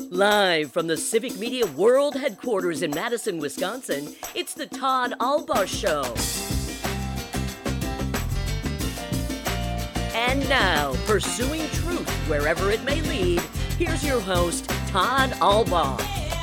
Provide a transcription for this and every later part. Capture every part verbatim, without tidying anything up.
Live from the Civic Media World headquarters in Madison, Wisconsin, it's the Todd Albaugh Show. And now, pursuing truth wherever it may lead, here's your host, Todd Albaugh.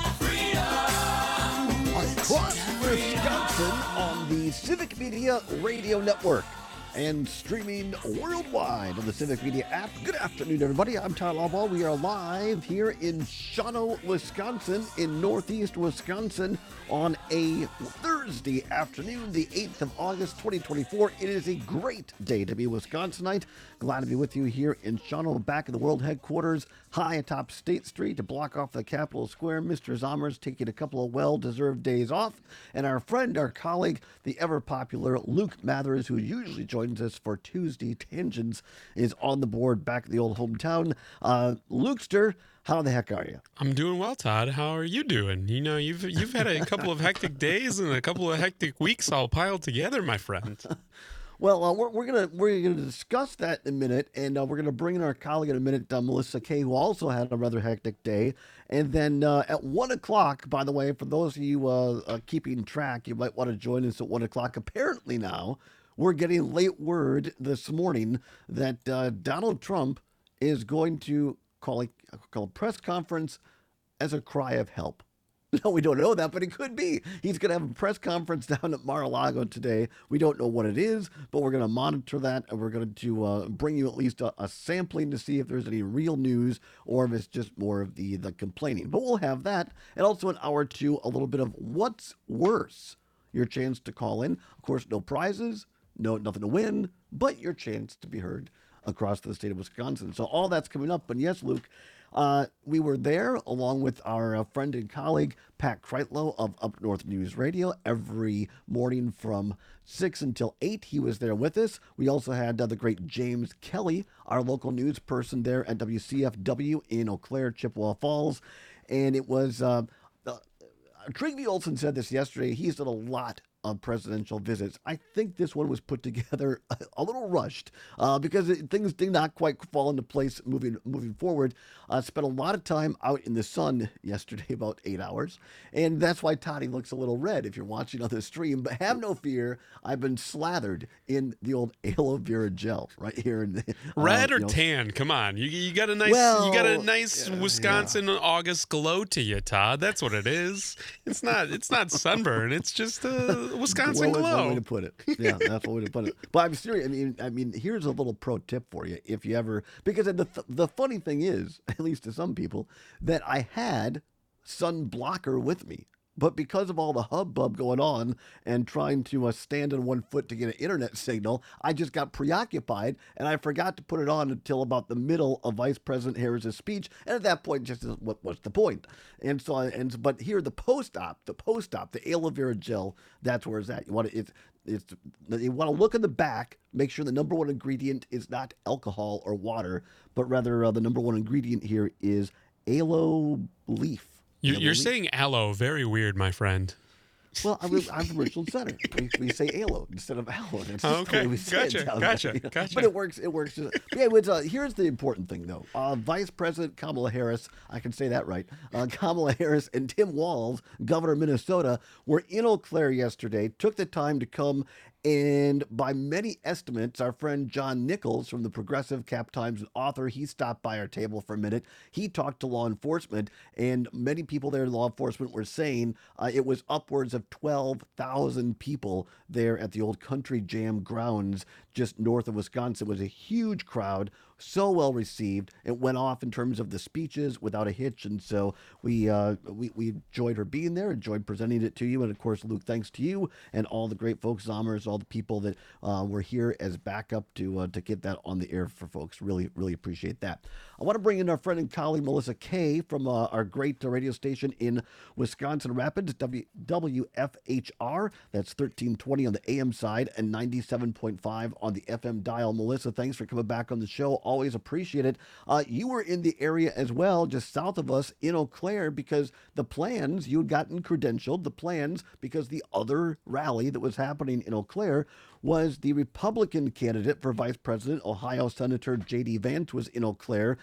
Across Wisconsin on the Civic Media Radio Network and streaming worldwide on the Civic Media app. Good afternoon, everybody. I'm Todd Albaugh. We are live here in Shawano, Wisconsin, in northeast Wisconsin on a Thursday afternoon, the eighth of August, twenty twenty-four. It is a great day to be a Wisconsinite. Glad to be with you here in Shawano, back in the world headquarters, high atop State Street to block off the Capitol Square. Mister Zommers taking a couple of well-deserved days off. And our friend, our colleague, the ever-popular Luke Mathers, who usually joins us for Tuesday Tangents, is on the board back at the old hometown. Uh, Lukester, how the heck are you? I'm doing well, Todd. How are you doing? You know, you've you've had a couple of hectic days and a couple of hectic weeks all piled together, my friend. Well, uh, we're, we're gonna we're gonna discuss that in a minute, and uh, we're gonna bring in our colleague in a minute, uh, Melissa Kay, who also had a rather hectic day. And then uh, at one o'clock, by the way, for those of you uh, uh, keeping track, you might want to join us at one o'clock. Apparently now, we're getting late word this morning that uh, Donald Trump is going to call a, call a press conference as a cry of help. No, we don't know that, but it could be. He's going to have a press conference down at Mar-a-Lago today. We don't know what it is, but we're going to monitor that, and we're going to uh, bring you at least a, a sampling to see if there's any real news or if it's just more of the, the complaining. But we'll have that, and also in hour two, a little bit of what's worse. Your chance to call in. Of course, no prizes, no nothing to win, but your chance to be heard across the state of Wisconsin. So all that's coming up. And yes, Luke, uh, we were there along with our uh, friend and colleague, Pat Kreitlow of Up North News Radio, every morning from six until eight. He was there with us. We also had uh, the great James Kelly, our local news person there at W C F W in Eau Claire, Chippewa Falls. And it was, uh, uh, Trygve Olsen said this yesterday, he's done a lot of presidential visits. I think this one was put together a, a little rushed uh, because it, things did not quite fall into place moving moving forward. Uh, spent a lot of time out in the sun yesterday, about eight hours, and that's why Toddy looks a little red if you're watching on the stream. But have no fear, I've been slathered in the old aloe vera gel right here. In the, uh, Red or you know, tan? Come on, you you got a nice well, you got a nice yeah, Wisconsin yeah. August glow to you, Todd. That's what it is. It's not it's not sunburn. It's just a Wisconsin well, glow. That's one way to put it. Yeah, that's one way to put it. But I'm serious. I mean, I mean, here's a little pro tip for you. If you ever, because the th- the funny thing is, at least to some people, that I had sun blocker with me. But because of all the hubbub going on and trying to uh, stand on one foot to get an internet signal, I just got preoccupied and I forgot to put it on until about the middle of Vice President Harris's speech. And at that point, just what what's the point? And so, I, and but here the post-op, the post-op, the aloe vera gel, that's where it's at. You want to, it's it's you want to look in the back, make sure the number one ingredient is not alcohol or water, but rather uh, the number one ingredient here is aloe leaf. You, you're saying aloe, very weird, my friend. Well, I was, I'm from Richland Center. We, we say aloe instead of aloe. That's just okay, the way we say gotcha, it down gotcha, there, you know? gotcha. But it works. It works. But yeah, it's, uh, here's the important thing, though. Uh, Vice President Kamala Harris, I can say that right. Uh, Kamala Harris and Tim Walz, governor of Minnesota, were in Eau Claire yesterday. Took the time to come. And by many estimates, our friend John Nichols from the Progressive Cap Times, an author, he stopped by our table for a minute. He talked to law enforcement, and many people there in law enforcement were saying uh, it was upwards of twelve thousand people there at the old Country Jam grounds just north of Wisconsin. It was a huge crowd, so well received. It went off in terms of the speeches without a hitch, and so we uh, we, we enjoyed her being there, enjoyed presenting it to you, and of course, Luke, thanks to you and all the great folks, Zommers, all the people that uh, were here as backup to uh, to get that on the air for folks. Really, really appreciate that. I want to bring in our friend and colleague Melissa Kay from uh, our great uh, radio station in Wisconsin Rapids, w- W F H R. That's thirteen twenty on the A M side and ninety-seven point five on the F M dial. Melissa, thanks for coming back on the show. Always appreciate it. Uh, you were in the area as well, just south of us in Eau Claire, because the plans, you had gotten credentialed, the plans, because the other rally that was happening in Eau Claire was the Republican candidate for vice president, Ohio Senator J D Vance, was in Eau Claire.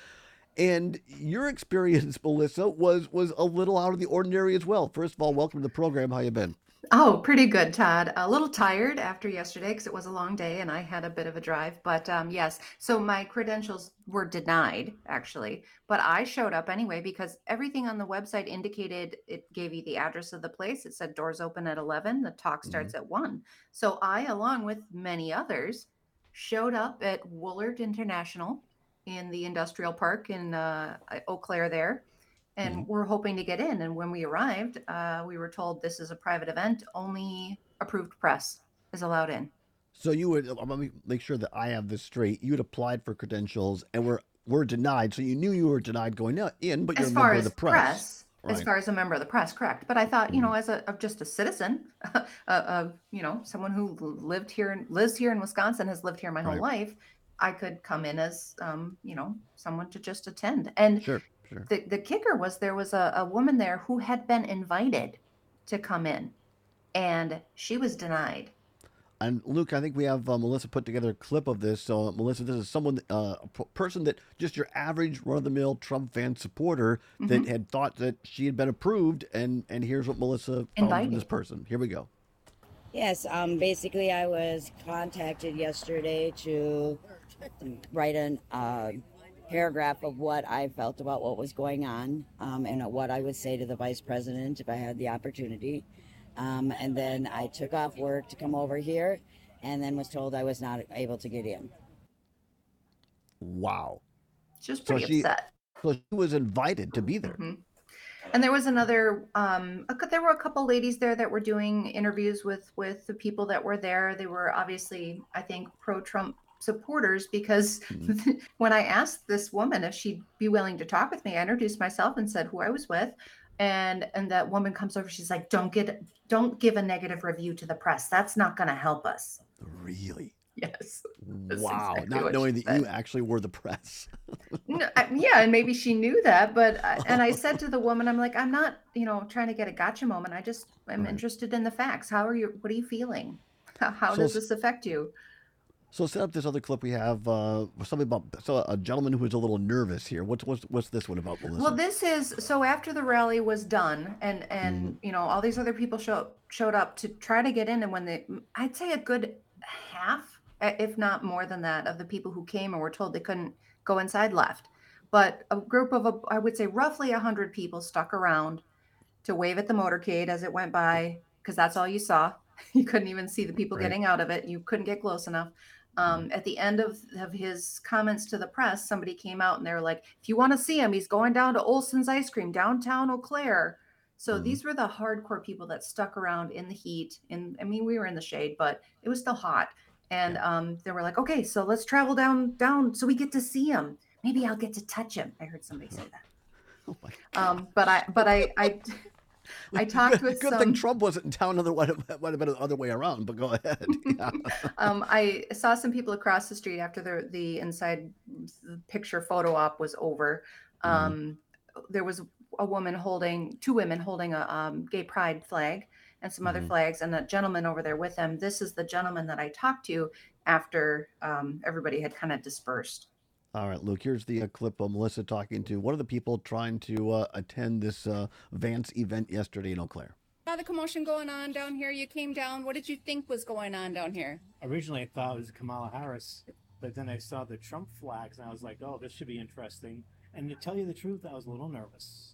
And your experience, Melissa, was was a little out of the ordinary as well. First of all, welcome to the program. How you been? Oh, pretty good, Todd. A little tired after yesterday because it was a long day and I had a bit of a drive. But um, yes, so my credentials were denied actually, but I showed up anyway because everything on the website indicated it gave you the address of the place. It said doors open at eleven, the talk Hmm. starts at one. So I, along with many others, showed up at Woolard International in the industrial park in uh, Eau Claire there, Hmm. and we're hoping to get in. And when we arrived, uh, we were told this is a private event, only approved press is allowed in. So you would let me make sure that I have this straight. You had applied for credentials and were were denied. So you knew you were denied going in, but you're As a far member of the as press, press, as right? far as a member of the press, correct. But I thought, you Hmm. know, as a of just a citizen, uh, of you know, someone who lived here and lives here in Wisconsin, has lived here my whole Right. life, I could come in as, um, you know, someone to just attend. And Sure. Sure. the the kicker was there was a, a woman there who had been invited to come in, and she was denied. And Luke, I think we have uh, Melissa put together a clip of this. So, uh, Melissa, this is someone, uh, a p- person that just your average run-of-the-mill Trump fan supporter that Hmm. had thought that she had been approved, and and here's what Melissa found from this Invited. person. Here we go. Yes, um, basically, I was contacted yesterday to write a uh, paragraph of what I felt about what was going on, um, and what I would say to the vice president if I had the opportunity. Um, and then I took off work to come over here, and then was told I was not able to get in. Wow. She was So pretty she, upset. so she was invited to be there. Hmm. And there was another, um, a cou- there were a couple ladies there that were doing interviews with with the people that were there. They were obviously, I think, pro-Trump supporters because Mhm. when I asked this woman if she'd be willing to talk with me, I introduced myself and said who I was with. And and that woman comes over, she's like, don't get don't give a negative review to the press. That's not gonna help us. Really? Yes, that's Wow. exactly Not what she knowing that you said. actually were the press. No, I, yeah, and maybe she knew that, but I, and I said to the woman, I'm like, I'm not, you know, trying to get a gotcha moment. I just am Right. interested in the facts. How are you? What are you feeling? How, how So does this affect you? so set up this other clip we have. Uh, something about so a gentleman who was a little nervous here. What's what's what's this one about, Well, Melissa? this is so after the rally was done, and Hmm. and you know all these other people show, showed up to try to get in, and when they, I'd say a good half, eh, if not more than that, of the people who came and were told they couldn't go inside left. But a group of, a, I would say roughly a hundred people stuck around to wave at the motorcade as it went by, because that's all you saw. You couldn't even see the people Right. getting out of it. You couldn't get close enough. Mhm. Um, at the end of, of his comments to the press, somebody came out and they were like, if you want to see him, he's going down to Olson's Ice Cream, downtown Eau Claire. So Mhm. these were the hardcore people that stuck around in the heat. And I mean, we were in the shade, but it was still hot. And Yeah. um, they were like, okay, so let's travel down, down so we get to see him. Maybe I'll get to touch him. I heard somebody say that. Oh my God. Um, but I, but I, I, I talked Good, with good thing some. Trump wasn't in town. Otherwise, it might have been the other way around. But go ahead. Yeah. um, I saw some people across the street after the the inside picture photo op was over. Mhm. Um, there was a woman holding two women holding a um, gay pride flag and some other Mhm. flags, and a gentleman over there with them. This is the gentleman that I talked to after um, everybody had kind of dispersed. All right, Luke. Here's the uh, clip of Melissa talking to one of the people trying to uh, attend this uh, Vance event yesterday in Eau Claire. Saw the commotion going on down here. You came down. What did you think was going on down here? Originally, I thought it was Kamala Harris, but then I saw the Trump flags, and I was like, "Oh, this should be interesting." And to tell you the truth, I was a little nervous.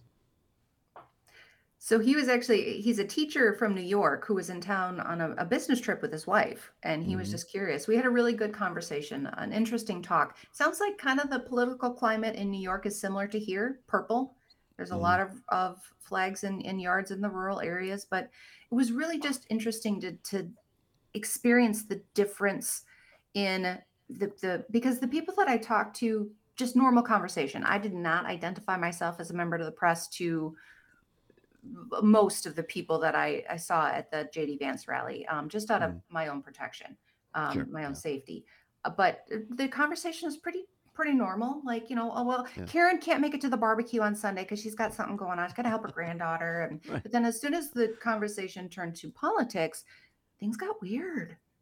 So he was actually, he's a teacher from New York who was in town on a, a business trip with his wife, and he was Mhm. just curious. We had a really good conversation, an interesting talk. Sounds like kind of the political climate in New York is similar to here, purple. There's a Mhm. lot of, of flags in, in yards in the rural areas, but it was really just interesting to to experience the difference in the the because the people that I talked to, just normal conversation. I did not identify myself as a member of the press to most of the people that I, I saw at the J D Vance rally, um, just out of Mhm. my own protection, um, Sure. my own Yeah. safety. Uh, but the conversation is pretty pretty normal. Like, you know, oh well, Yeah. Karen can't make it to the barbecue on Sunday because she's got something going on. She's got to help her granddaughter. And Right. but then as soon as the conversation turned to politics, things got weird.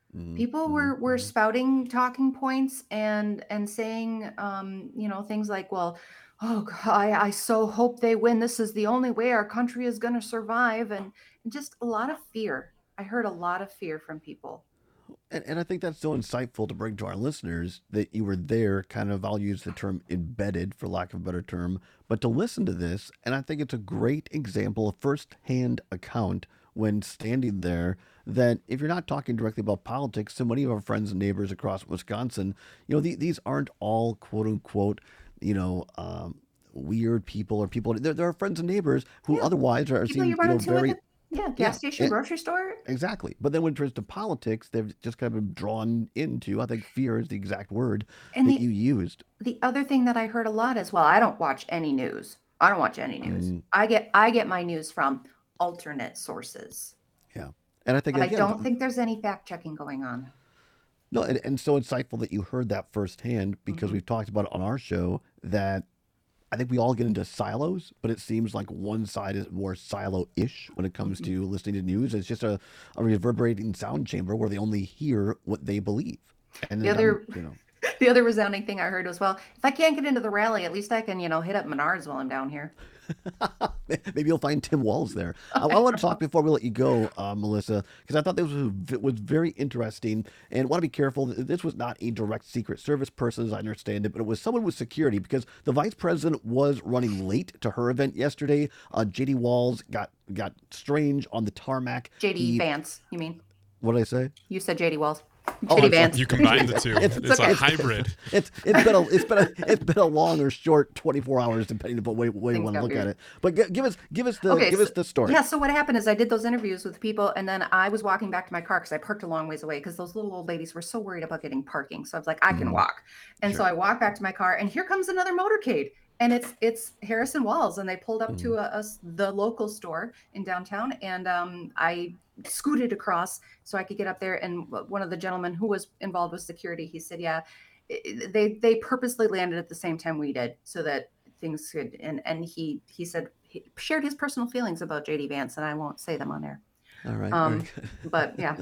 People were were spouting talking points and and saying, um, you know, things like, "Well, oh, God, I, I so hope they win. This is the only way our country is going to survive," and just a lot of fear. I heard a lot of fear from people. And, and I think that's so insightful to bring to our listeners that you were there, kind of, I'll use the term embedded for lack of a better term, but to listen to this. And I think it's a great example, a first-hand account when standing there, that if you're not talking directly about politics, so many of our friends and neighbors across Wisconsin, you know, the, these aren't all quote unquote, you know, um, weird people or people. There, there are friends and neighbors who Yeah, otherwise are people seen, you you run know, into at very, the yeah yeah, gas station, eh, grocery store. exactly. But then when it turns to politics, they've just kind of been drawn into, I think fear is the exact word And that the you used. the other thing that I heard a lot is, well, I don't watch any news. I don't watch any news. Mm, I get I get my news from alternate sources. yeah. And I think, But I again, don't think there's any fact checking going on. no, and, and so insightful that you heard that firsthand because hmm we've talked about it on our show that I think we all get into silos, but it seems like one side is more silo-ish when it comes hmm to listening to news. It's just a, a reverberating sound chamber where they only hear what they believe. And The then, I'm, other you know, the other resounding thing I heard was, well, if I can't get into the rally, at least I can, you know, hit up Menards while I'm down here. maybe you'll find Tim Walls there. I, I want to talk before we let you go, uh, Melissa, because I thought this was was very interesting, and want to be careful. This was not a direct Secret Service person, as I understand it, but it was someone with security because the vice president was running late to her event yesterday. Uh, J D Walls got got strange on the tarmac. J D He, Vance, you mean? what did I say? You said J D Wells. Oh, J D I'm sorry. Vance. You combined the two. It's It's okay. a hybrid. it's it's been a it's been a it's been a long or short twenty-four hours depending upon way way you Things want to got look at weird. it. But g- give us give us the Okay, give so us the story. yeah, so what happened is I did those interviews with people, and then I was walking back to my car because I parked a long ways away because those little old ladies were so worried about getting parking. So I was like, I can Mhm, walk. And so sure. I walked back to my car, and here comes another motorcade. And it's it's Harrison Walls, and they pulled up Mhm. to a, a s- the local store in downtown, and um, I scooted across so I could get up there. And w- one of the gentlemen who was involved with security, he said, "Yeah, i- i- they they purposely landed at the same time we did so that things could." And and he he said he shared his personal feelings about J D Vance, and I won't say them on there. All right, very Um, good. but yeah,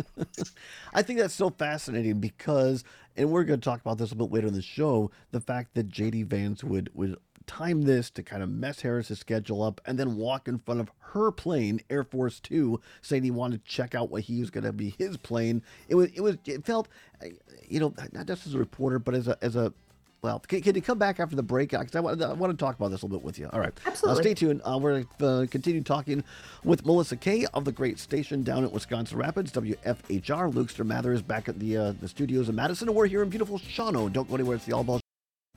I think that's so fascinating because, and we're going to talk about this a bit later in the show, the fact that J D Vance would would time this to kind of mess Harris's schedule up and then walk in front of her plane, Air Force Two, saying he wanted to check out what he was going to be his plane. It was it was it felt, uh, you know, not just as a reporter, but as a as a well, can, can you come back after the break? Because I want, I want to talk about this a little bit with you. All right. Uh, absolutely. stay tuned. Uh, we're going to uh, continue talking with Melissa Kay of the great station down at Wisconsin Rapids, W F H R. Luke Mather is back at the uh, the studios in Madison, and we're here in beautiful Shawano. Don't go anywhere. It's the All Ball.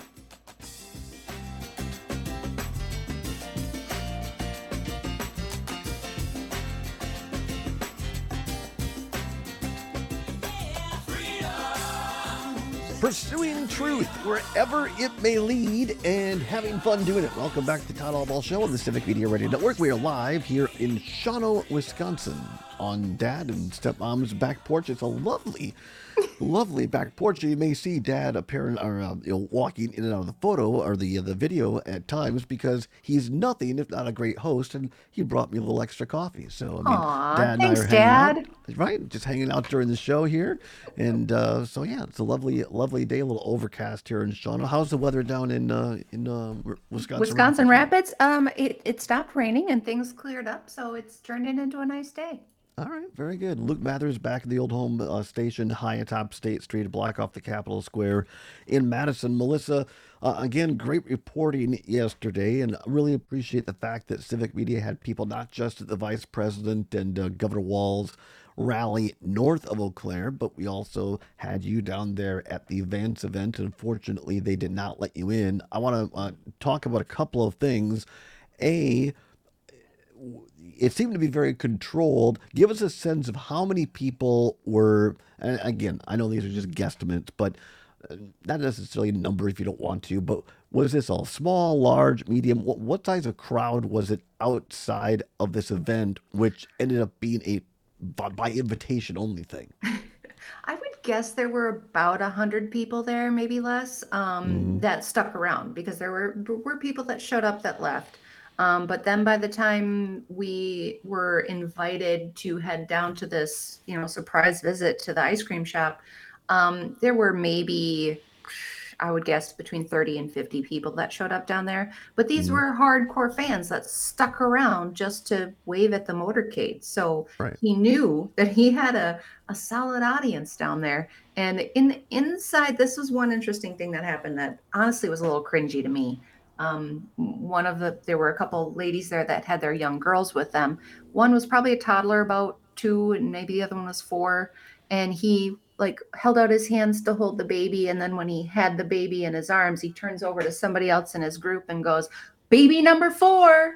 Pursuing truth wherever it may lead and having fun doing it. Welcome back to Todd Allball Show on the Civic Media Radio Network. We are live here in Shawano, Wisconsin on Dad and Stepmom's back porch. It's a lovely, lovely back porch. You may see Dad appearing or uh, you know, walking in and out of the photo or the uh, the video at times because he's nothing if not a great host, and he brought me a little extra coffee. So I mean, Aw, Dad and thanks, I are hanging Dad. out, right? Just hanging out during the show here, and uh, so yeah, it's a lovely, lovely day. A little overcast here in Shawano. How's the weather down in uh, in uh, Wisconsin? Wisconsin Rapids? Rapids, um, it, it stopped raining and things cleared up, so it's turned it into a nice day. All right, very good. Luke Mathers back at the old home uh, station, high atop State Street, a block off the Capitol Square in Madison. Melissa, uh, again, great reporting yesterday, and I really appreciate the fact that Civic Media had people not just at the Vice President and uh, Governor Walz rally north of Eau Claire, but we also had you down there at the Vance event. Unfortunately, they did not let you in. I want to uh, talk about a couple of things. A, it seemed to be very controlled. Give us a sense of how many people were, and again, I know these are just guesstimates, but uh, not necessarily a number if you don't want to, but was this all small, large, medium? What, what size of crowd was it outside of this event, which ended up being a by, by invitation only thing? I would guess there were about a hundred people there, maybe less, um, Mm-hmm. that stuck around because there were were people that showed up that left. Um, but then by the time we were invited to head down to this, you know, surprise visit to the ice cream shop, um, there were maybe, I would guess, between thirty and fifty people that showed up down there. But these Mhm. were hardcore fans that stuck around just to wave at the motorcade. So Right. he knew that he had a, a solid audience down there. And in inside, this was one interesting thing that happened that honestly was a little cringy to me. Um, one of the, there were a couple ladies there that had their young girls with them. One was probably a toddler, about two, and maybe the other one was four. And he like held out his hands to hold the baby. And then when he had the baby in his arms, he turns over to somebody else in his group and goes, "Baby number four."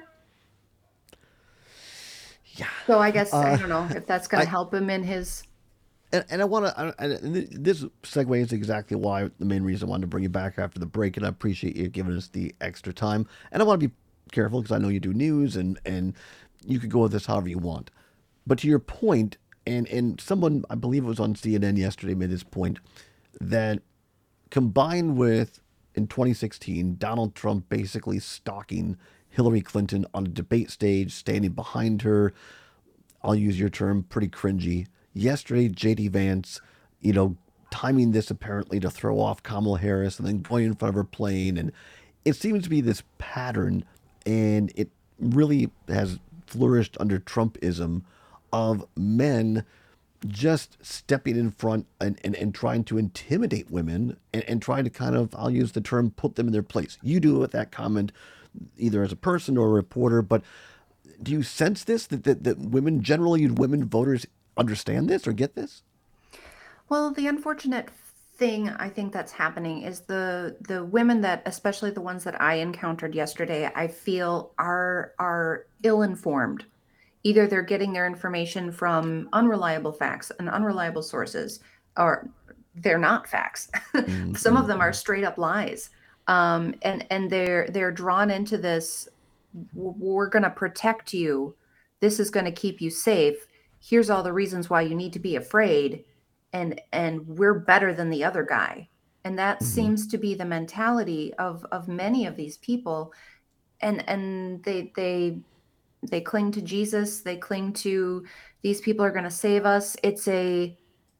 Yeah. So I guess, I Uh, don't know if that's going I, to help him in his, and, and I want to, and th- this segues exactly why the main reason I wanted to bring you back after the break, and I appreciate you giving us the extra time. And I want to be careful because I know you do news, and and you could go with this however you want. But to your point, and and someone, I believe it was on C N N yesterday, made this point that combined with in twenty sixteen, Donald Trump basically stalking Hillary Clinton on a debate stage, standing behind her. I'll use your term, pretty cringy. Yesterday, J D Vance, you know, timing this apparently to throw off Kamala Harris and then going in front of her plane. And it seems to be this pattern, and it really has flourished under Trumpism of men just stepping in front and, and, and trying to intimidate women and, and trying to kind of, I'll use the term, put them in their place. You do it with that comment, either as a person or a reporter, but do you sense this, that, that, that women, generally women voters understand this or get this? well, the unfortunate thing I think that's happening is the the women that, especially the ones that I encountered yesterday, I feel are are ill-informed. Either they're getting their information from unreliable facts and unreliable sources, or they're not facts. Some of them are Mm-hmm. straight up lies. Um, and and they're they're drawn into this, "W- we're going to protect you. This is going to keep you safe. Here's all the reasons why you need to be afraid, and and we're better than the other guy." And that Mm-hmm. seems to be the mentality of of many of these people. And and they they they cling to Jesus. They cling to, these people are going to save us. It's a,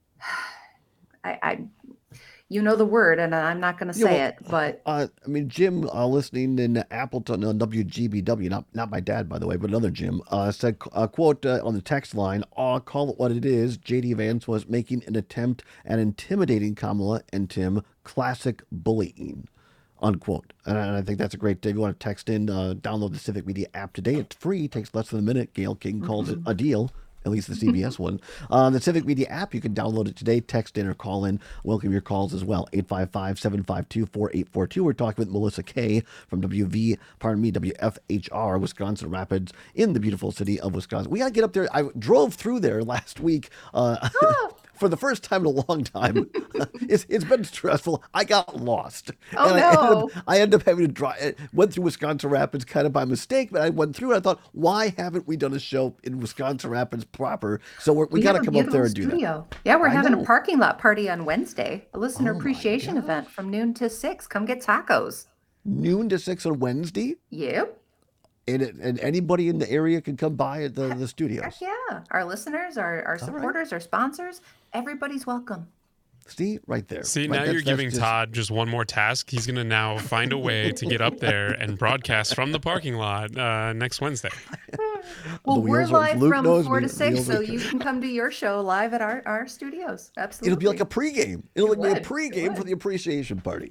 I, I, you know the word, and I'm not going to Yeah, say well, it, but uh, I mean, Jim, uh, listening in Appleton on W G B W, not not my dad, by the way, but another Jim, uh, said, uh, quote, uh, on the text line, "I'll call it what it is. J D Vance was making an attempt at intimidating Kamala and Tim. Classic bullying," unquote. And I, and I think that's a great, if you want to text in, uh, download the Civic Media app today. It's free, takes less than a minute. Gail King calls it a deal. At least the C B S one. Uh, the Civic Media app, you can download it today, text in or call in. Welcome your calls as well. eight five five, seven five two, four eight four two. We're talking with Melissa Kay from W V, pardon me, W F H R, Wisconsin Rapids, in the beautiful city of Wisconsin. We got to get up there. I drove through there last week. Uh, for the first time in a long time. it's, it's been stressful. I got lost. Oh, and I ended, no. up, I ended up having to drive, went through Wisconsin Rapids kind of by mistake, but I went through and I thought, why haven't we done a show in Wisconsin Rapids proper? So we're, we, we got have to a come up there beautiful and do that. studio. Yeah, we're I having know. a parking lot party on Wednesday, a listener Oh my appreciation event gosh. from noon to six. Come get tacos. Noon to six on Wednesday, Yep. and, it, and anybody in the area can come by at the, the studios. Heck yeah. Our listeners, our, our All right. supporters, our sponsors, everybody's welcome. See, right there. See, Right, now that's- you're that's giving just- Todd just one more task. He's going to now find a way to get up there and broadcast from the parking lot uh, next Wednesday. Well, The we're wheels are- live Luke from knows four me- to six, wheels so are- you can come to your show live at our, our studios. Absolutely. It'll be like a pregame. It'll It be a would. It pregame for would. the appreciation party.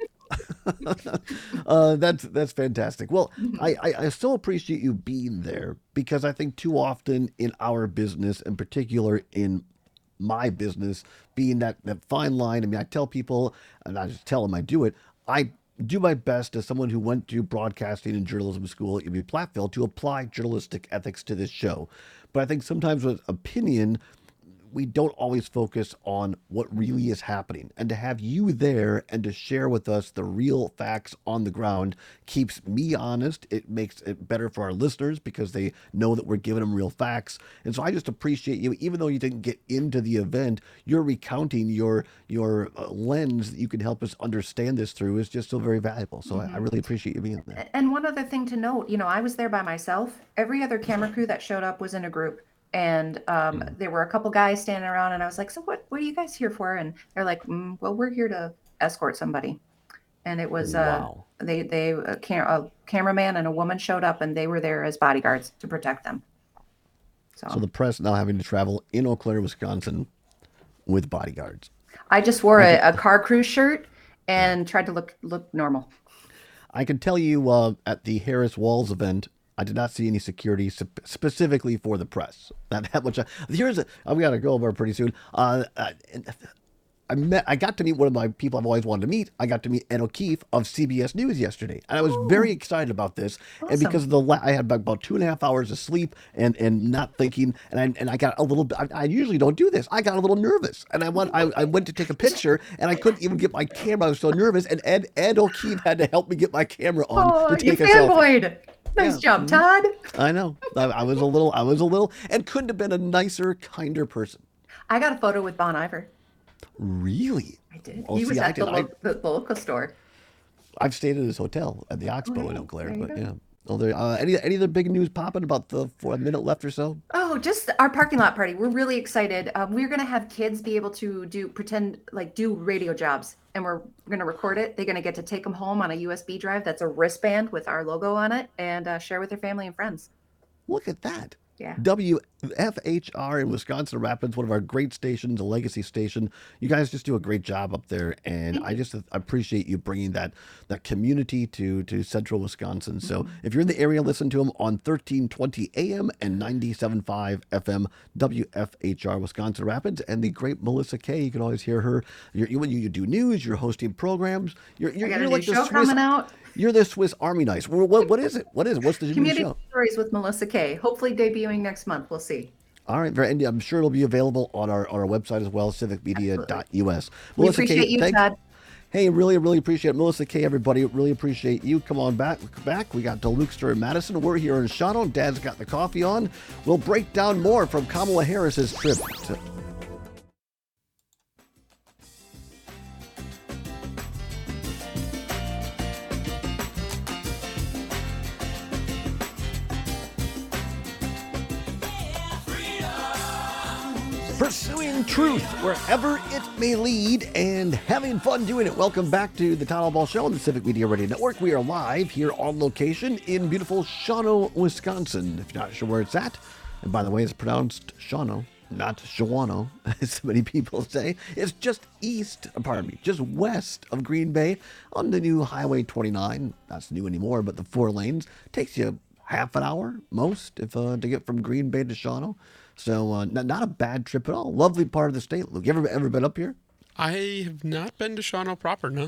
uh, that's that's fantastic. Well, I, I, I still appreciate you being there because I think too often in our business, in particular in my business, being that, that fine line. I mean, I tell people, and I just tell them I do it. I do my best as someone who went to broadcasting and journalism school at U V Platteville to apply journalistic ethics to this show. But I think sometimes with opinion, we don't always focus on what really is happening. And to have you there and to share with us the real facts on the ground keeps me honest. It makes it better for our listeners because they know that we're giving them real facts. And so I just appreciate you, even though you didn't get into the event, you're recounting your your uh, lens that you can help us understand this through is just so very valuable. So mm-hmm. I, I really appreciate you being there. And one other thing to note, you know, I was there by myself. Every other camera crew that showed up was in a group. And um, mm. there were a couple guys standing around, and I was like, so what, what are you guys here for? And they're like, mm, well, we're here to escort somebody. And it was, wow. uh, they, they, a, cam- a cameraman and a woman showed up, and they were there as bodyguards to protect them. So, so the press now having to travel in Eau Claire, Wisconsin with bodyguards. I just wore a, a car crew shirt and tried to look, look normal. I can tell you uh, at the Harris Walls event, I did not see any security sp- specifically for the press. That, that much. I, here's a, we got to go over pretty soon. Uh, uh, I met. I got to meet one of my people I've always wanted to meet. I got to meet Ed O'Keefe of C B S News yesterday, and I was Ooh. very excited about this. Awesome. And because of the, la- I had about two and a half hours of sleep and, and not thinking, and I and I got a little. I, I usually don't do this. I got a little nervous, and I went. I, I went to take a picture, and I couldn't even get my camera. I was so nervous, and Ed Ed O'Keefe had to help me get my camera on oh, to take you a selfie. Fanboyed. Nice yeah. job, Todd. I know. I, I was a little, I was a little, and couldn't have been a nicer, kinder person. I got a photo with Bon Iver. Really? I did. Oh, he see, was I at the, did. lo- I, the local store. I've stayed at his hotel at the Oxbow oh, in Eau Claire, there but yeah. Oh, there. Uh, any any other big news popping about the for a minute left or so? Oh, just our parking lot party. We're really excited. Um, we're gonna have kids be able to do pretend like do radio jobs, and we're gonna record it. They're gonna get to take them home on a U S B drive. That's a wristband with our logo on it, and uh, share with their family and friends. Look at that. Yeah. W F H R in Wisconsin Rapids, one of our great stations, a legacy station. You guys just do a great job up there, and I just appreciate you bringing that that community to to central Wisconsin. So mm-hmm. if you're in the area, listen to them on thirteen twenty A M and ninety-seven point five F M, W F H R Wisconsin Rapids, and the great Melissa Kay. You can always hear her. You're, you, when you do news, you're hosting programs. You're, you're, I got you're a like new the show Swiss, coming out. You're the Swiss Army knife. What, what, what is it? What is it? What's the Community new show? Stories with Melissa Kay. Hopefully debuting next month. We'll see. All right, and I'm sure it'll be available on our on our website as well, civic media dot U S. We appreciate Kay, you, thank, Todd. Hey, really, really appreciate it. Melissa Kay, everybody, really appreciate you. Come on back. back. We got Deluxter and Madison. We're here in Shawano. Dad's got the coffee on. We'll break down more from Kamala Harris's trip to pursuing truth wherever it may lead and having fun doing it. Welcome back to the Todd Albaugh Show on the Civic Media Radio Network. We are live here on location in beautiful Shawano, Wisconsin. If you're not sure where it's at, and by the way, it's pronounced Shawano, not Shawano, as many people say. It's just east, pardon me, just west of Green Bay on the new Highway twenty-nine. Not new anymore, but the four lanes. Takes you half an hour, most, if uh, to get from Green Bay to Shawano. So uh, not, not a bad trip at all. Lovely part of the state. Luke, you ever ever been up here? I have not been to Shawano proper, no.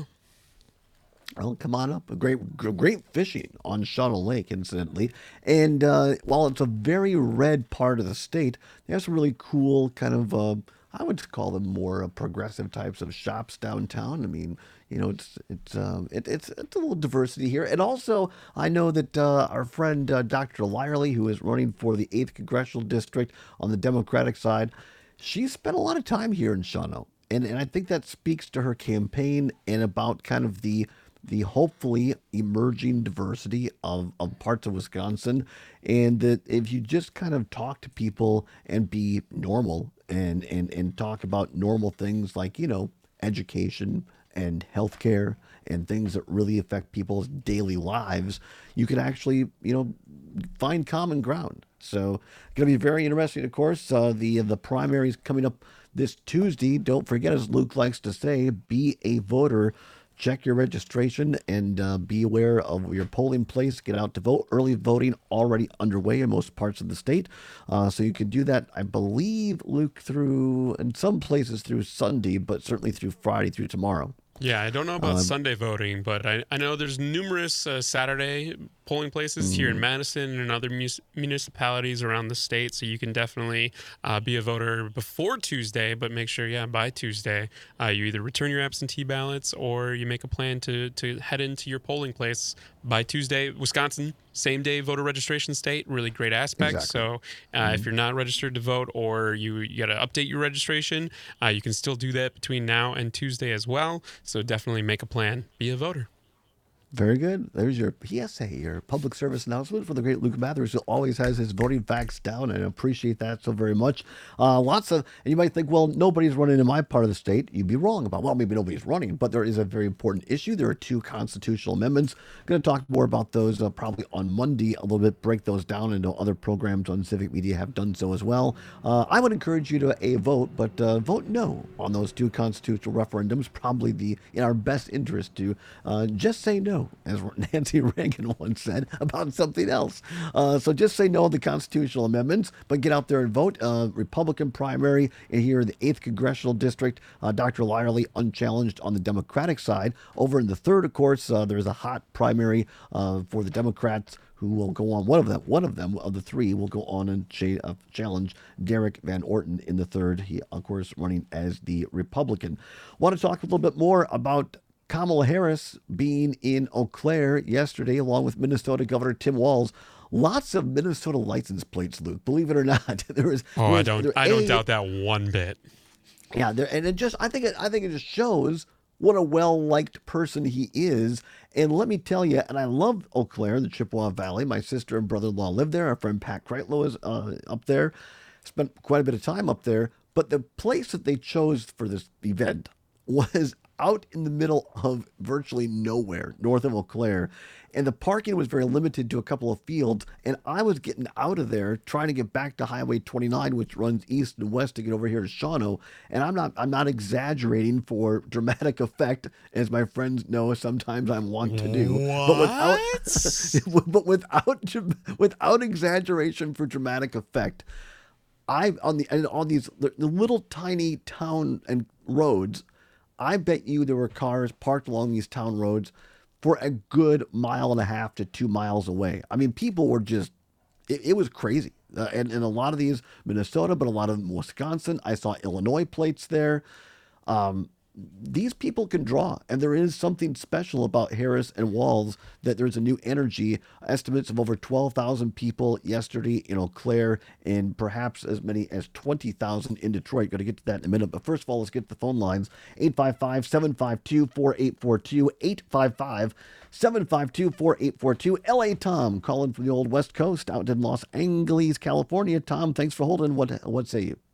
Well, come on up. A great, great fishing on Shawano Lake, incidentally. And uh, while it's a very red part of the state, they have some really cool kind of, uh, I would call them more uh, progressive types of shops downtown. I mean, you know, it's it's um, it, it's it's a little diversity here. And also, I know that uh, our friend uh, Doctor Lyerly, who is running for the eighth Congressional District on the Democratic side, she spent a lot of time here in Shawano. And, and I think that speaks to her campaign and about kind of the the hopefully emerging diversity of, of parts of Wisconsin. And that if you just kind of talk to people and be normal and, and, and talk about normal things like, you know, education and healthcare and things that really affect people's daily lives, you can actually, you know, find common ground. So going to be very interesting, of course. Uh, the the primaries coming up this Tuesday. Don't forget, as Luke likes to say, be a voter. Check your registration and uh, be aware of your polling place. Get out to vote. Early voting already underway in most parts of the state. Uh, so you can do that, I believe, Luke, through, in some places through Sunday, but certainly through Friday through tomorrow. Yeah, I don't know about Um, Sunday voting, but I, I know there's numerous uh, Saturday polling places here in Madison and other mus- municipalities around the state. So you can definitely uh, be a voter before Tuesday, but make sure, yeah, by Tuesday, uh, you either return your absentee ballots or you make a plan to, to head into your polling place by Tuesday. Wisconsin, same day voter registration state, really great aspect. Exactly. So uh, mm-hmm. if you're not registered to vote or you, you got to update your registration, uh, you can still do that between now and Tuesday as well. So definitely make a plan, be a voter. Very good. There's your P S A, your public service announcement for the great Luke Mathers, who always has his voting facts down, and I appreciate that so very much. Uh, lots of, and you might think, well, nobody's running in my part of the state. You'd be wrong about, well, maybe nobody's running, but there is a very important issue. There are two constitutional amendments. Going to talk more about those uh, probably on Monday a little bit, break those down. I know other programs on Civic Media have done so as well. Uh, I would encourage you to a vote, but uh, vote no on those two constitutional referendums. Probably the in our best interest to uh, just say no, as Nancy Reagan once said, about something else. Uh, so just say no to the constitutional amendments, but get out there and vote. Uh, Republican primary here in the eighth Congressional District, uh, Doctor Lyerly unchallenged on the Democratic side. Over in the third, of course, uh, there's a hot primary uh, for the Democrats, who will go on, one of them, one of them, of the three, will go on and ch- uh, challenge Derek Van Orton in the third. He, of course, running as the Republican. Want to talk a little bit more about Kamala Harris being in Eau Claire yesterday, along with Minnesota Governor Tim Walz. Lots of Minnesota license plates, Luke. Believe it or not, there was. Oh, there was, I don't. there, I don't a, doubt that one bit. Yeah, there, and it just. I think. It, I think it just shows what a well-liked person he is. And let me tell you, and I love Eau Claire, the Chippewa Valley. My sister and brother-in-law live there. Our friend Pat Kreitlow is uh, up there. Spent quite a bit of time up there. But the place that they chose for this event was out in the middle of virtually nowhere, north of Eau Claire. And the parking was very limited to a couple of fields. And I was getting out of there trying to get back to Highway twenty-nine, which runs east and west to get over here to Shawano. And I'm not I'm not exaggerating for dramatic effect, as my friends know sometimes I'm wont to do. What? But without but without without exaggeration for dramatic effect, I on the and on these the little tiny town and roads, I bet you there were cars parked along these town roads for a good mile and a half to two miles away. I mean, people were just, it, it was crazy. Uh, and, and a lot of these, Minnesota, but a lot of them, Wisconsin. I saw Illinois plates there. Um, these people can draw, and there is something special about Harris and Walz, that there's a new energy. Estimates of over twelve thousand people yesterday in Eau Claire, and perhaps as many as twenty thousand in Detroit. Got to get to that in a minute, but first of all, let's get to the phone lines. eight five five, seven five two, four eight four two, eight five five, seven five two, four eight four two. L A Tom calling from the old West Coast out in Los Angeles, California. Tom, thanks for holding. What, what say you?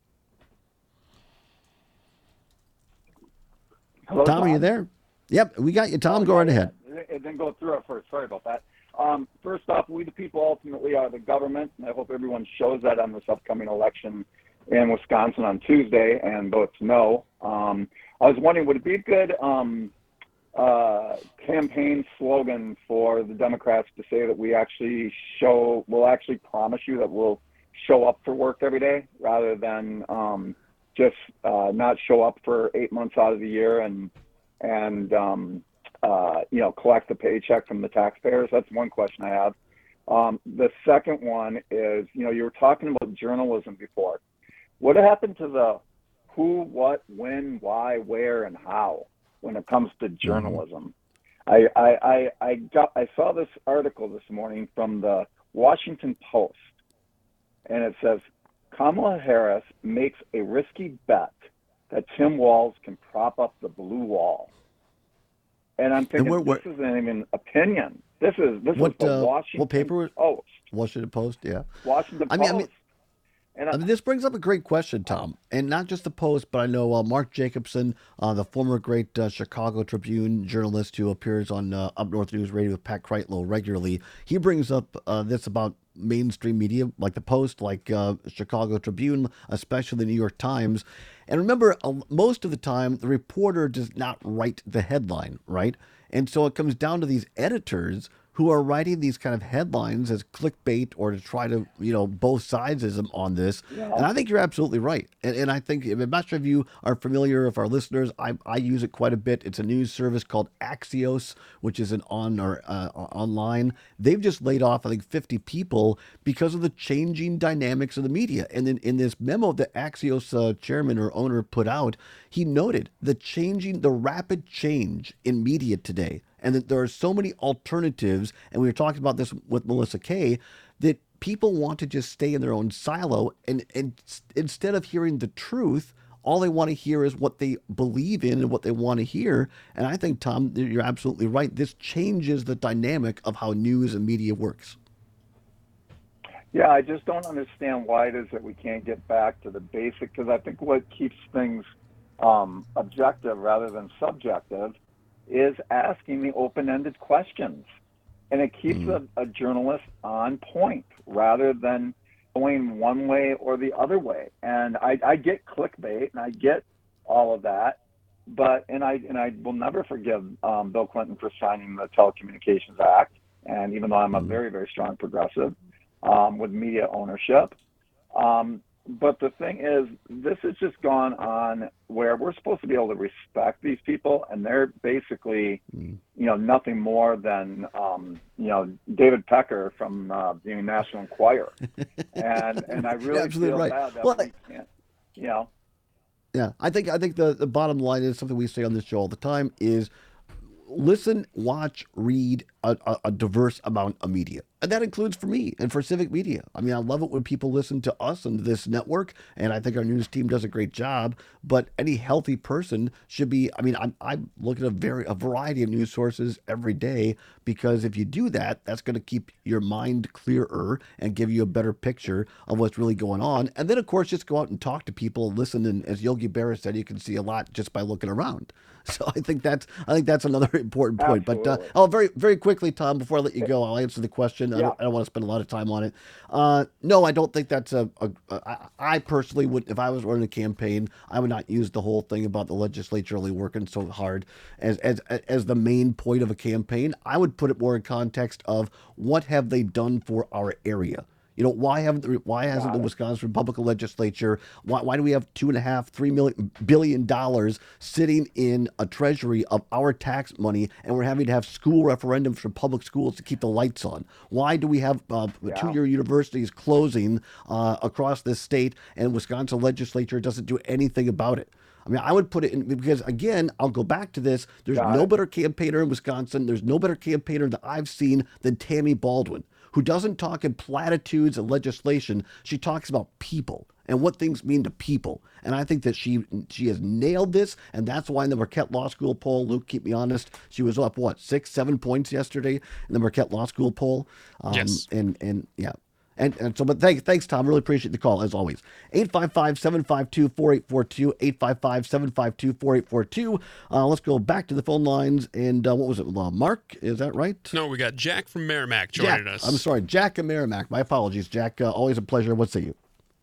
Hello, Tom, Tom, are you there? Yep, we got you, Tom. Oh, go right ahead. It didn't go through at first. Sorry about that. Um, first off, we the people ultimately are the government, and I hope everyone shows that on this upcoming election in Wisconsin on Tuesday and votes no. Um, I was wondering, would it be a good um, uh, campaign slogan for the Democrats to say that we actually show, we'll actually promise you that we'll show up for work every day, rather than um, just uh, not show up for eight months out of the year and, and um, uh, you know, collect the paycheck from the taxpayers? That's one question I have. Um, the second one is, you know, you were talking about journalism before. What happened to the who, what, when, why, where, and how when it comes to journalism? I, I, I, I, got, I saw this article this morning from the Washington Post, and it says, Kamala Harris makes a risky bet that Tim Walz can prop up the blue wall. And I'm thinking, and we're, this isn't even opinion. This is this what, is the uh, Washington what paper? Post. Washington Post, yeah. Washington I Post. Mean, I mean, and I, I mean, this brings up a great question, Tom. And not just the Post, but I know uh, Mark Jacobson, uh, the former great uh, Chicago Tribune journalist who appears on uh, Up North News Radio with Pat Kreitlow regularly, he brings up uh, this about mainstream media, like the Post, like uh, Chicago Tribune, especially the New York Times. And remember, uh, most of the time, the reporter does not write the headline, right? And so it comes down to these editors who are writing these kind of headlines as clickbait or to try to, you know, both sides on this. Yeah. And I think you're absolutely right. And, and I think, I'm not sure if you are familiar, if our listeners, I, I use it quite a bit. It's a news service called Axios, which is an on or uh, online. They've just laid off, I think, fifty people because of the changing dynamics of the media. And then in this memo that Axios uh, chairman or owner put out, he noted the changing, the rapid change in media today, and that there are so many alternatives. And we were talking about this with Melissa Kay, that people want to just stay in their own silo, and, and instead of hearing the truth, all they want to hear is what they believe in and what they want to hear. And I think, Tom, you're absolutely right. This changes the dynamic of how news and media works. Yeah, I just don't understand why it is that we can't get back to the basic, because I think what keeps things um, objective rather than subjective is asking the open-ended questions. And it keeps mm. a, a journalist on point rather than going one way or the other way. And I, I get clickbait and I get all of that, but and I and I will never forgive um, Bill Clinton for signing the Telecommunications Act. And even though I'm a very, very strong progressive um, with media ownership, um, but the thing is, this has just gone on where we're supposed to be able to respect these people, and they're basically, mm. you know, nothing more than, um, you know, David Pecker from uh, the National Enquirer. And and I really absolutely feel right. bad that well, we can't, you know. Yeah, I think I think the, the bottom line is something we say on this show all the time is listen, watch, read a, a, a diverse amount of media. And that includes for me and for Civic Media. I mean, I love it when people listen to us and this network, and I think our news team does a great job. But any healthy person should be, I mean, I'm, I'm looking at a, very, a variety of news sources every day, because if you do that, that's going to keep your mind clearer and give you a better picture of what's really going on. And then, of course, just go out and talk to people and listen. And as Yogi Berra said, you can see a lot just by looking around. So I think that's I think that's another important point. Absolutely. But uh, oh, very very quickly, Tom, before I let you go, I'll answer the question. I, Yeah. don't, I don't want to spend a lot of time on it. Uh, no, I don't think that's a. a, a I, I personally would, if I was running a campaign, I would not use the whole thing about the legislature only working so hard as as as the main point of a campaign. I would put it more in context of what have they done for our area. You know, why haven't why hasn't the Wisconsin Republican legislature, why, why do we have two and a half, three million billion dollars sitting in a treasury of our tax money, and we're having to have school referendums for public schools to keep the lights on? Why do we have uh, Yeah. two-year universities closing uh, across this state, and Wisconsin legislature doesn't do anything about it? I mean, I would put it in, because, again, I'll go back to this. There's Got no it. better campaigner in Wisconsin. There's no better campaigner that I've seen than Tammy Baldwin, who doesn't talk in platitudes and legislation. She talks about people and what things mean to people. And I think that she she has nailed this, and that's why in the Marquette Law School poll, Luke, keep me honest, she was up, what, six, seven points yesterday in the Marquette Law School poll? Um, Yes. And, and yeah. And, and so, but thanks, thanks, Tom. Really appreciate the call, as always. eight five five, seven five two, four eight four two, eight five five, seven five two, four eight four two. Uh, let's go back to the phone lines. And uh, what was it? Uh, Mark, is that right? No, we got Jack from Merrimack joining Jack, us. I'm sorry, Jack and Merrimack. My apologies, Jack. Uh, always a pleasure. What say you?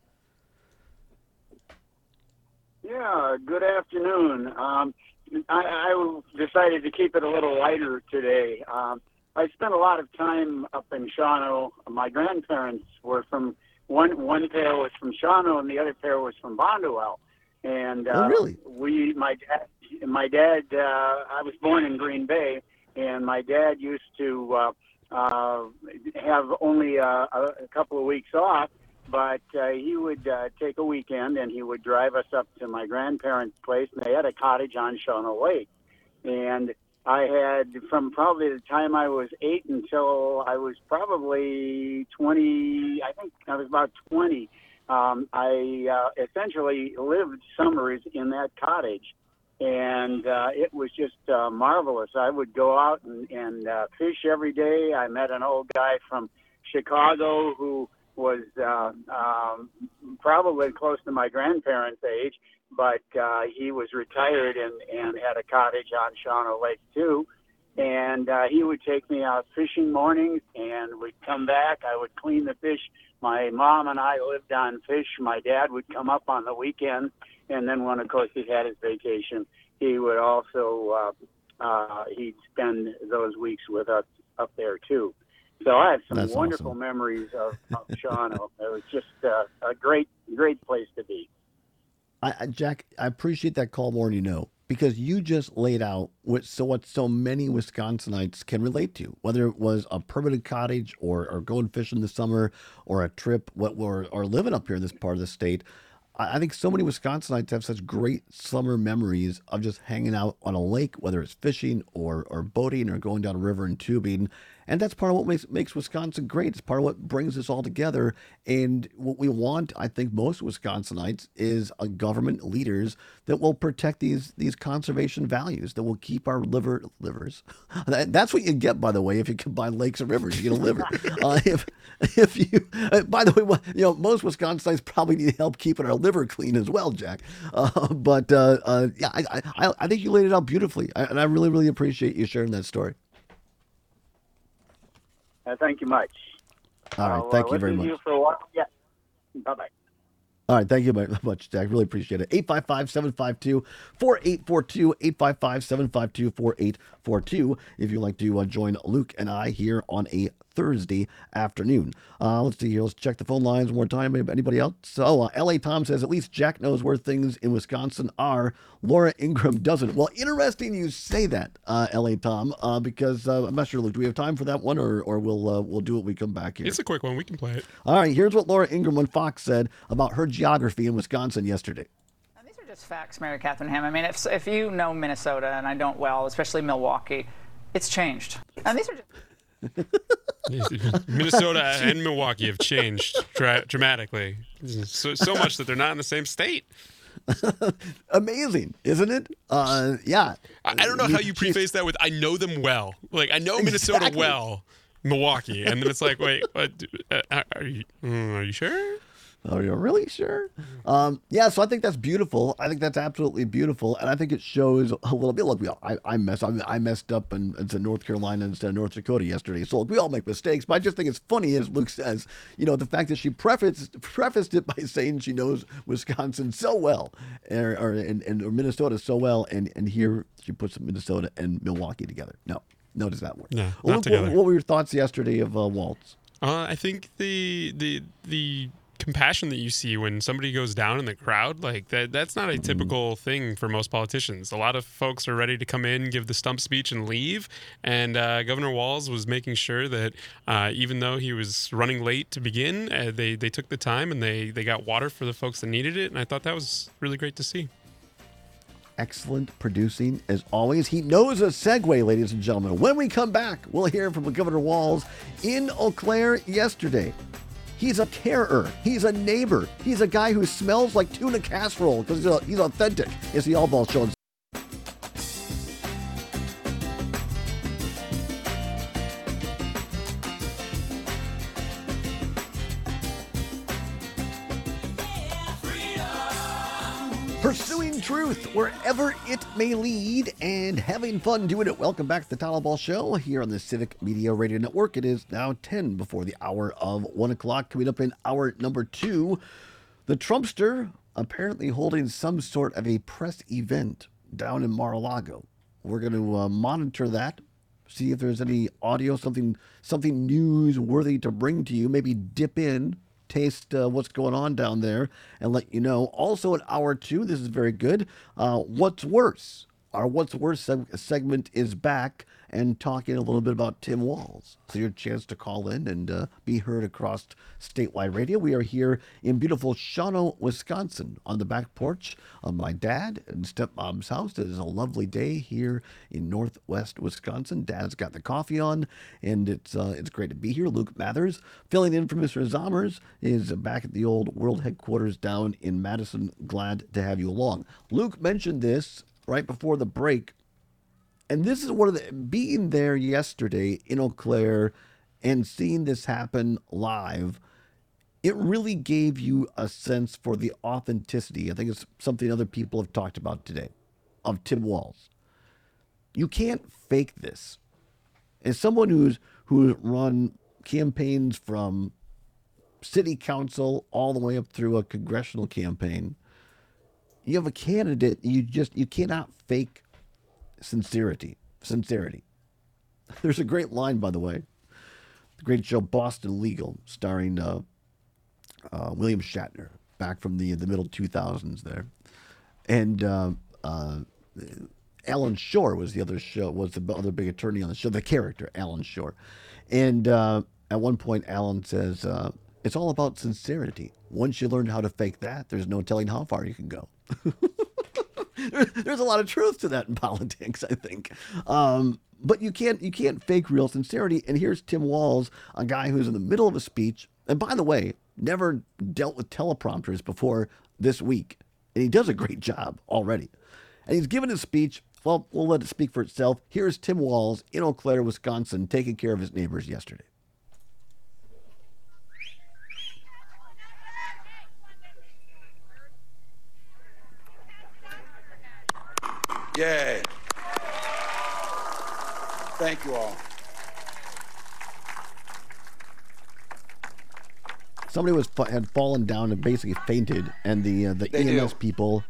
Yeah, good afternoon. Um, I, I decided to keep it a little lighter today. Um, I spent a lot of time up in Shawano. My grandparents were from, one one pair was from Shawano and the other pair was from Bondwell. And uh, Oh, really? we, my dad, my dad, uh, I was born in Green Bay, and my dad used to uh, uh, have only a, a couple of weeks off, but uh, he would uh, take a weekend and he would drive us up to my grandparents' place, and they had a cottage on Shawano Lake. And I had, from probably the time I was eight until I was probably twenty, I think I was about twenty, um, I uh, essentially lived summers in that cottage. And uh, it was just uh, marvelous. I would go out and, and uh, fish every day. I met an old guy from Chicago who was uh, um, probably close to my grandparents' age, but uh, he was retired and, and had a cottage on Shawano Lake too. And uh, he would take me out fishing mornings, and we'd come back. I would clean the fish. My mom and I lived on fish. My dad would come up on the weekends, and then when, of course, he had his vacation, he would also uh, he'd spend those weeks with us up there too. So I have some That's wonderful awesome. memories of, of Shawano. It was just uh, a great, great place to be. I, I, Jack, I appreciate that call more than you know, because you just laid out what so what so many Wisconsinites can relate to, whether it was a permanent cottage or, or going fishing this summer or a trip, what or, or living up here in this part of the state. I I think so many Wisconsinites have such great summer memories of just hanging out on a lake, whether it's fishing or, or boating or going down a river and tubing. And that's part of what makes, makes Wisconsin great. It's part of what brings us all together. And what we want, I think most Wisconsinites, is a government leaders that will protect these these conservation values, that will keep our liver livers. That, that's what you get, by the way, if you combine lakes and rivers, you get a liver. uh, if if you, uh, by the way, well, you know, most Wisconsinites probably need help keeping our liver clean as well, Jack. Uh, but uh, uh, yeah, I, I I think you laid it out beautifully, I, and I really really appreciate you sharing that story. Uh, thank you much. All right, I'll, thank uh, you very listen to much. You for a while. Yeah. Bye bye. All right, thank you very much, Jack. Really appreciate it. eight five five, seven five two, four eight four two, eight five five, seven five two, four eight four two if you'd like to uh, join Luke and I here on a Thursday afternoon. Uh, let's see here. Let's check the phone lines one more time. Anybody else? So uh, L A Tom says, at least Jack knows where things in Wisconsin are. Laura Ingram doesn't. Well, interesting you say that, uh, L A Tom, uh, because uh, I'm not sure, Luke, do we have time for that one, or, or we'll uh, we'll do it when we come back here? It's a quick one. We can play it. All right, here's what Laura Ingram on Fox said about her geography in Wisconsin yesterday. These are just facts, Mary Catherine Ham. I mean, if, if you know Minnesota, and I don't well, especially Milwaukee, it's changed. And these are just... Minnesota and Milwaukee have changed dra- dramatically, so, so much that they're not in the same state. Amazing, isn't it? Uh, yeah. I, I don't know how you preface that with "I know them well." Like I know Minnesota Exactly. well, Milwaukee, and then it's like, wait, what, uh, are you mm, are you sure? Are you really sure? Um, yeah, so I think that's beautiful. I think that's absolutely beautiful, and I think it shows a little bit. Look, we all, I, I messed, I, I messed up and into North Carolina instead of North Dakota yesterday. So look, we all make mistakes, but I just think it's funny, as Luke says, you know, the fact that she prefaced prefaced it by saying she knows Wisconsin so well, or, or and, and or Minnesota so well, and and here she puts Minnesota and Milwaukee together. No, no, does that work? No, Well, not Luke, what, together. what were your thoughts yesterday of uh, Waltz? Uh, I think the the the compassion that you see when somebody goes down in the crowd, like that that's not a typical thing for most politicians. A lot of folks are ready to come in, give the stump speech, and leave. And uh, Governor Walz was making sure that uh, even though he was running late to begin, uh, they they took the time and they they got water for the folks that needed it. And I thought that was really great to see. Excellent producing as always. He knows a segue, ladies and gentlemen. When we come back, we'll hear from Governor Walz in Eau Claire yesterday. He's a carer. He's a neighbor. He's a guy who smells like tuna casserole because he's, he's authentic. It's the All Ball Show. Pursuing truth wherever it may lead and having fun doing it. Welcome back to the Tyler Ball Show here on the Civic Media Radio Network. It is now ten before the hour of one o'clock. Coming up in hour number two, the Trumpster apparently holding some sort of a press event down in Mar-a-Lago. We're going to uh, monitor that, see if there's any audio, something something newsworthy to bring to you. Maybe dip in, taste uh, what's going on down there, and let you know. Also at hour two, this is very good, uh, What's Worse? Our What's Worse seg- segment is back and talking a little bit about Tim Walz. So your chance to call in and uh, be heard across statewide radio. We are here in beautiful Shawano, Wisconsin, on the back porch of my dad and stepmom's house. It is a lovely day here in northwest Wisconsin. Dad's got the coffee on, and it's uh, it's great to be here. Luke Mathers, filling in for Mister Zommers, is back at the old world headquarters down in Madison. Glad to have you along. Luke mentioned this right before the break. And this is one of the, being there yesterday in Eau Claire and seeing this happen live, it really gave you a sense for the authenticity. I think it's something other people have talked about today, of Tim Walz. You can't fake this. As someone who's who's run campaigns from city council all the way up through a congressional campaign, you have a candidate, you just you cannot fake sincerity. sincerity. There's a great line, by the way. The great show Boston Legal, starring uh, uh, William Shatner, back from the the middle two thousands there, and uh, uh, Alan Shore was the other show was the other big attorney on the show, the character Alan Shore, and uh, at one point Alan says, uh, "It's all about sincerity. Once you learn how to fake that, there's no telling how far you can go." There's a lot of truth to that in politics, I think. Um, but you can't you can't fake real sincerity. And here's Tim Walz, a guy who's in the middle of a speech, and by the way, never dealt with teleprompters before this week, and he does a great job already. And he's given his speech. Well, we'll let it speak for itself. Here's Tim Walz in Eau Claire, Wisconsin, taking care of his neighbors yesterday. Yay. Thank you all. Somebody was had fallen down and basically fainted, and the uh, the They E M S do. people,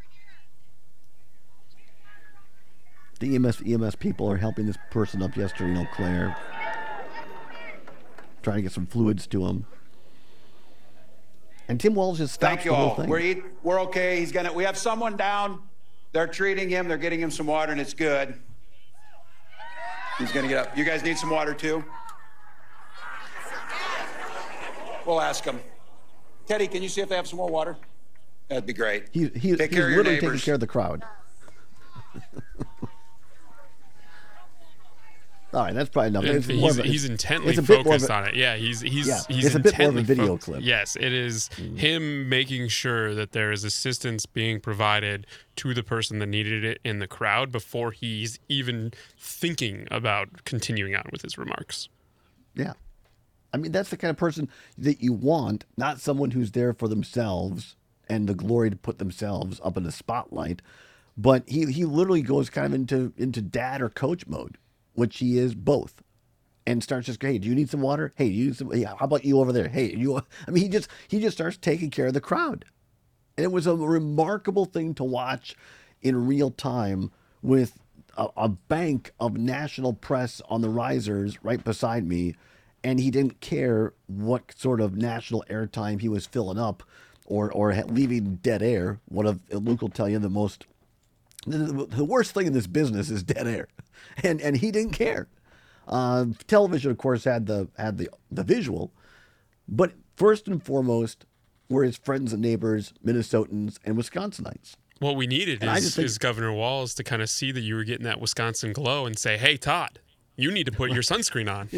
the E M S E M S people are helping this person up yesterday in Eau Claire, trying to get some fluids to him. And Tim Walz just stops Thank you the whole all. thing. We're eat, we're okay. He's gonna. We have someone down. They're treating him. They're getting him some water, and it's good. He's gonna get up. You guys need some water too? We'll ask him. Teddy, can you see if they have some more water? That'd be great. He, he, Take he's care of your literally taking neighbors. care of the crowd. All right, that's probably enough. And It's more he's, of a- he's it's- intently it's a bit more of focused a- on it. Yeah, he's he's Yeah, he's it's a bit more of a intently video focused. clip. Yes, it is Mm. him making sure that there is assistance being provided to the person that needed it in the crowd before he's even thinking about continuing on with his remarks. Yeah. I mean, that's the kind of person that you want, not someone who's there for themselves and the glory to put themselves up in the spotlight. But he, he literally goes kind of into, into dad or coach mode, which he is both. And starts just, hey, do you need some water? Hey, you need some, hey, how about you over there? Hey, you, I mean, he just, he just starts taking care of the crowd. And it was a remarkable thing to watch in real time with a, a bank of national press on the risers right beside me. And he didn't care what sort of national airtime he was filling up or, or leaving dead air. One of, Luke will tell you the most, the, the worst thing in this business is dead air. And, and he didn't care. Uh, television, of course, had the had the, the visual, but first and foremost were his friends and neighbors, Minnesotans and Wisconsinites. What we needed And I is, just think- is Governor Walz to kind of see that you were getting that Wisconsin glow and say, "Hey, Todd, you need to put your sunscreen on."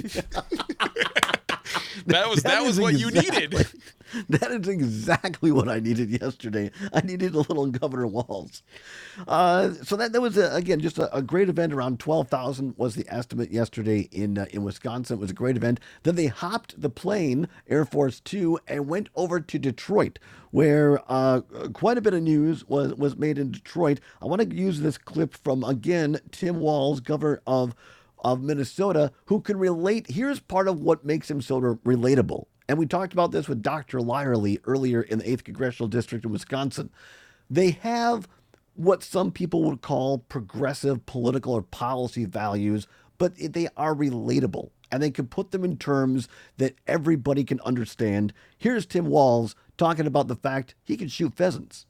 That was that, was is what you exactly- needed. That is exactly what I needed yesterday. I needed a little Governor Walz. Uh, so that, that was, a, again, just a, a great event. Around twelve thousand was the estimate yesterday in uh, in Wisconsin. It was a great event. Then they hopped the plane, Air Force Two, and went over to Detroit, where uh, quite a bit of news was, was made in Detroit. I want to use this clip from, again, Tim Walz, governor of of Minnesota, who can relate. Here's part of what makes him so relatable. And we talked about this with Doctor Lyerly earlier in the eighth Congressional District in Wisconsin. They have what some people would call progressive political or policy values, but they are relatable. And they can put them in terms that everybody can understand. Here's Tim Walz talking about the fact he can shoot pheasants.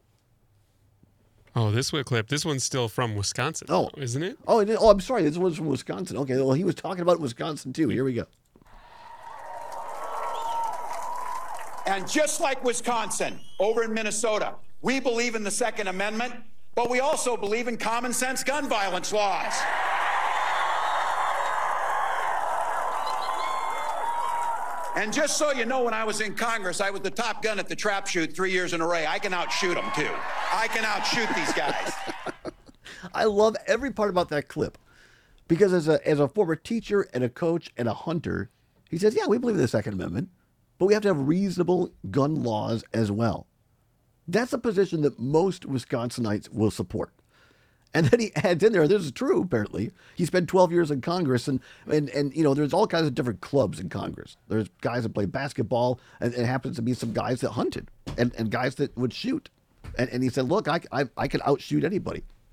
Oh, this one clip. This one's still from Wisconsin, Oh, isn't it? Oh, it is- oh, I'm sorry. This was from Wisconsin. Okay, well, he was talking about Wisconsin too. Here we go. And just like Wisconsin, over in Minnesota, we believe in the Second Amendment, but we also believe in common sense gun violence laws. And just so you know, when I was in Congress, I was the top gun at the trap shoot three years in a row. I can outshoot them, too. I can outshoot these guys. I love every part about that clip because as a as a former teacher and a coach and a hunter, he says, yeah, we believe in the Second Amendment, but we have to have reasonable gun laws as well. That's a position that most Wisconsinites will support. And then he adds in there, this is true, apparently. He spent twelve years in Congress, and, and, and you know, there's all kinds of different clubs in Congress. There's guys that play basketball, and it happens to be some guys that hunted, and, and guys that would shoot. And, and he said, look, I, I, I can outshoot anybody.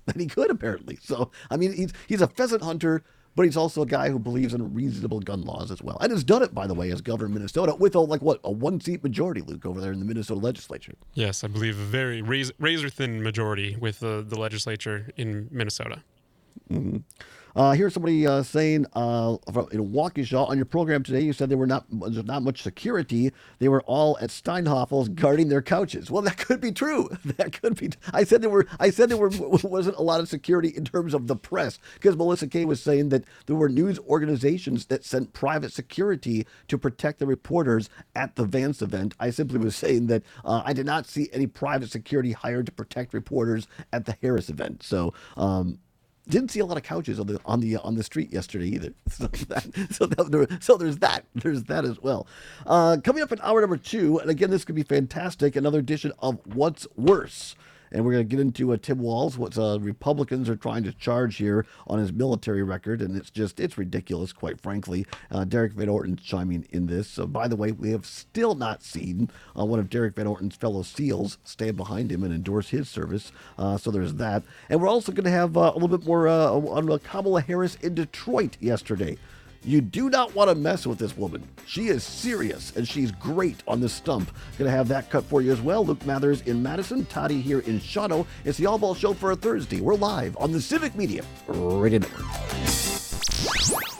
that he could, apparently. So, I mean, he's, he's a pheasant hunter, but he's also a guy who believes in reasonable gun laws as well. And has done it, by the way, as governor of Minnesota with, a, like, what, a one-seat majority, Luke, over there in the Minnesota legislature. Yes, I believe a very razor, razor-thin majority with the, the legislature in Minnesota. Mm-hmm. Uh, here's somebody uh, saying uh, from, in Waukesha, on your program today, you said there were not there's not much security. They were all at Steinhoffel's guarding their couches. Well, that could be true. That could be. I said there were. I said there were wasn't a lot of security in terms of the press, because Melissa Kay was saying that there were news organizations that sent private security to protect the reporters at the Vance event. I simply was saying that uh, I did not see any private security hired to protect reporters at the Harris event. So. Um, Didn't see a lot of couches on the on the on the street yesterday either. So, that, so, that, so there's that. There's that as well. Uh, coming up in hour number two, and again, this could be fantastic. Another edition of What's Worse. And we're going to get into uh, Tim Walz, what uh, Republicans are trying to charge here on his military record. And it's just, it's ridiculous, quite frankly. Uh, Derek Van Orton chiming in this. So, by the way, we have still not seen uh, one of Derek Van Orton's fellow SEALs stand behind him and endorse his service. Uh, so there's that. And we're also going to have uh, a little bit more uh, on uh, Kamala Harris in Detroit yesterday. You do not want to mess with this woman. She is serious, and she's great on the stump. Going to have that cut for you as well. Luke Mathers in Madison, Toddy here in Shadow. It's the All Ball Show for a Thursday. We're live on the Civic Media Radio Network.